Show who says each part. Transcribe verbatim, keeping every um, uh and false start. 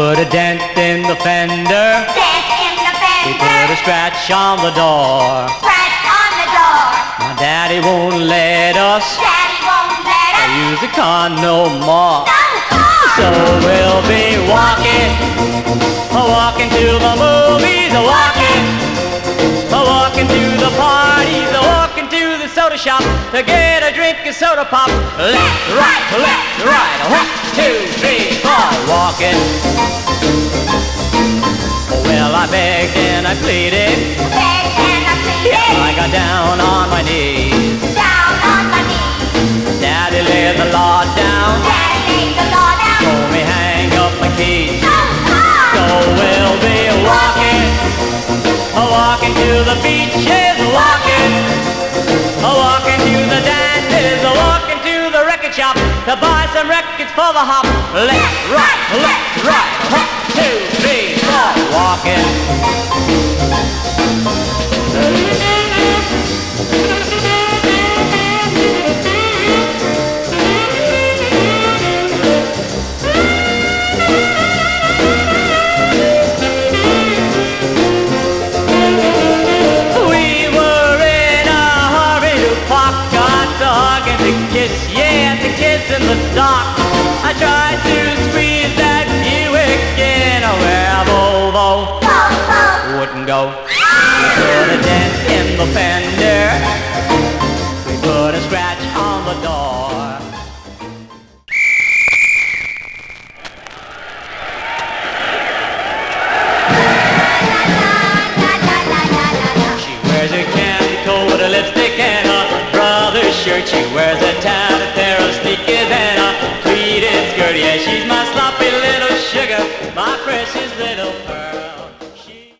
Speaker 1: put a dent in the fender.
Speaker 2: Dent in the fender.
Speaker 1: We put a scratch on the door.
Speaker 2: Scratch on the door.
Speaker 1: My daddy won't let us
Speaker 2: Daddy won't let us
Speaker 1: use the car no more.
Speaker 2: no more.
Speaker 1: So we'll be walking, walking to the movies, walking, walking to the parties, walking to the soda shop to get a drink of soda pop. Left, right, left, right, one, two, three, four, walking. Well, I begged and I pleaded,
Speaker 2: Begged and I pleaded.
Speaker 1: I got down on my knees.
Speaker 2: Down on my knees.
Speaker 1: Daddy laid the law down,
Speaker 2: Daddy laid the law down.
Speaker 1: told me hang up my keys.
Speaker 2: No more.
Speaker 1: So we'll be walking, walking to the beaches, walking, walking to the dances, walking to the record shop to buy some records for the hop. Left, right, left, right, one, two, three, four, walking. In the dark, I tried to squeeze that Buick in where Volvo
Speaker 2: Volvo
Speaker 1: wouldn't go. We put a dent in the fender. We put a scratch on the door. She wears a candy coat, a lipstick, and a brother's shirt. She wears a tattered pair of sneakers and a pleated skirt. Yeah, she's my sloppy little sugar, my precious little